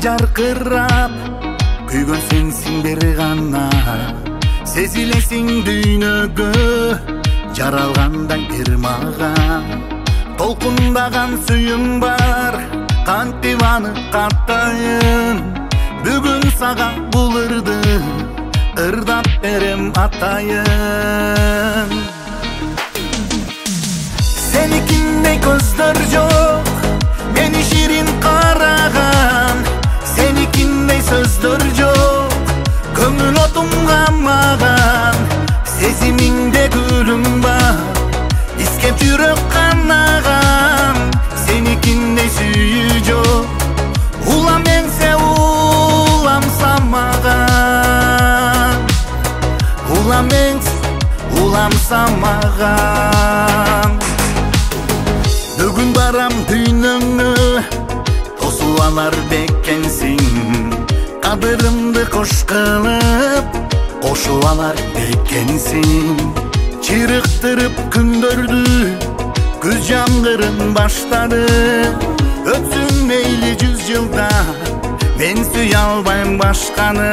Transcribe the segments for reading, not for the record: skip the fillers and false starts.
жаркырап күйгөн сенсиң бир гана сезилесиң дүйнөгө жаралгандай бир мага толкундаган сүйүм бар кантип аны каттайын бүгүн сага бул ырды ырдап берем атайын сеникиндей көздөр жок мени ширин караган сеникиндей сөздөр жок көңүл отум камаган сезимиңде гүлүм бар искеп жүрөк канаган сеникиндей сүйүү жок улам эңсе улам самаган улам эңсе улам самаган бүгүн барам дүйнөңнү тосуп алар бекенсиң кадырымды кош кылып кошуп алар бекенсиң чырыктырып күндөрдү күз жамгырын баштады өтсүн мейли 100 жылда мен сүйө албайм башканы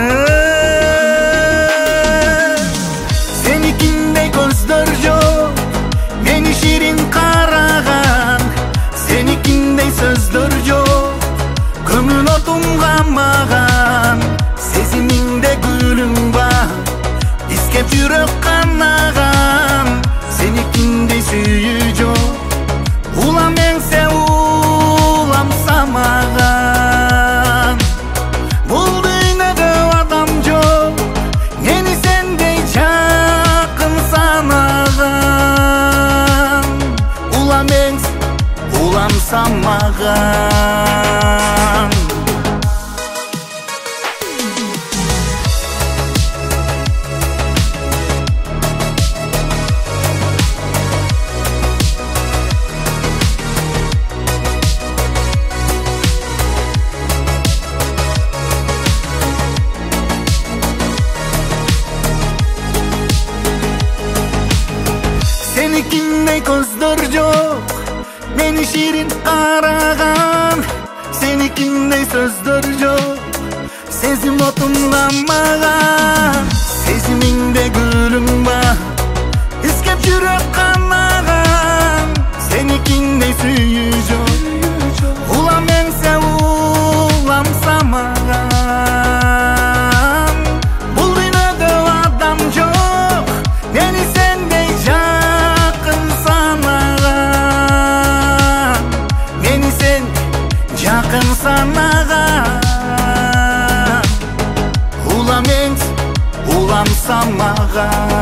сеникиндей көздөр жок мени ширин караган сеникиндей сөздөр жок көңүл отум камаган сезимиңде гүлүң бар искеп жүрөк канаган сеникиндей сүйүү жок улам эңсе улам самаган бул дүйнөдө адам жок мени сендей жакын санаган улам эңсе улам самаган сеникиндей көздөр жок мени ширин караган сеникиндей сөздөр жок сезим отум камаган сезимиңде гүлүң бар искеп жүрөк канаган сеникиндей сүйүү жок улам эңсе улам самаган бул дүйнөдө адам жок мени сендей жакын санаган мени сен жакын санаган улам эңсе улам самаган